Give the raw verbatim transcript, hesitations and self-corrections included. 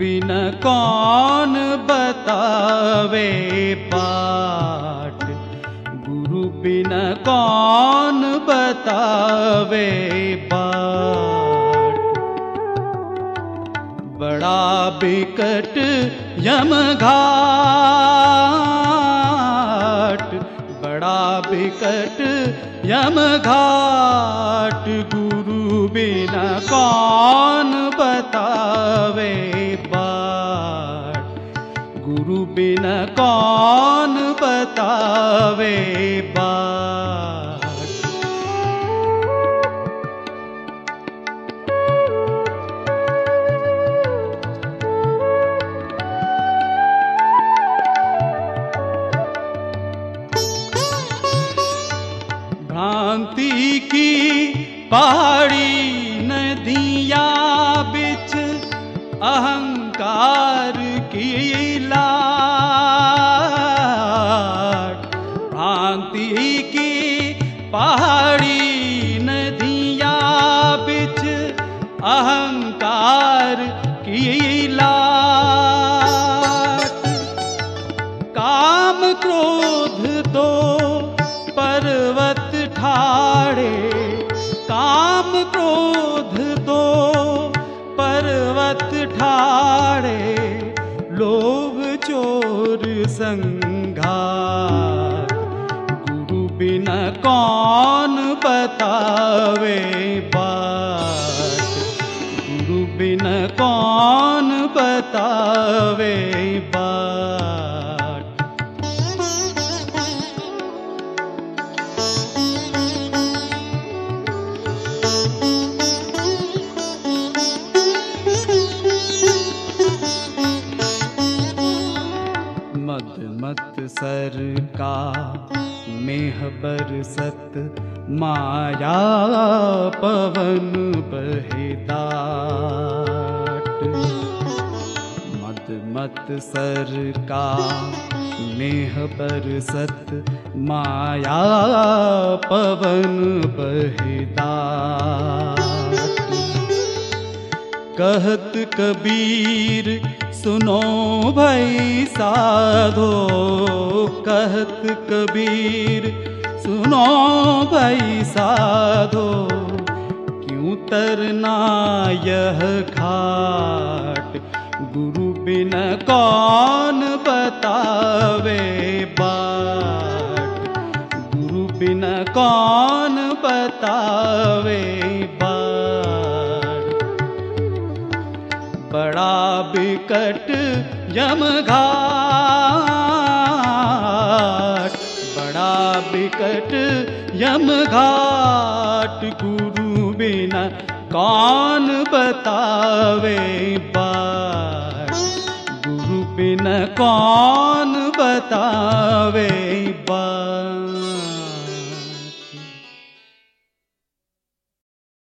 बिन कौन बतावे पाठ, गुरु बिन कौन बतावे बाट। बड़ा बिकट यमघाट, बड़ा बिकट यमघाट, गुरु बिना कौन बतावे बाट, गुरु बिना कौन बतावे बाट। भ्रांति की पहाड़ी नदियाँ बिच अहंकार की लाट, भ्रांति की पहाड़ी नदियाँ बिच अहंकार की लाट। काम क्रोध दो पर्वत ठाड़े, काम क्रोध दो पर्वत ठाड़े, लोभ चोर संघात, गुरु बिना कौन बतावे बाट, गुरु बिना कौन बतावे बाट। मद मत सर का मेह बरसत, माया पवन बहेदाट। मद मत सर का मेह बरसत, माया पवन बहेदाट। कहत कबीर सुनो भाई साधो, कहत कबीर सुनो भाई साधो, क्यों तरना यह घाट, गुरु बिना कौन बतावे बाट, गुरु बिना कौन बतावे बाट। बड़ा बिकट यमघाट, बड़ा बिकट यमघाट, गुरु बिना कौन बतावे बाट, गुरु बिना कौन बतावे बाट।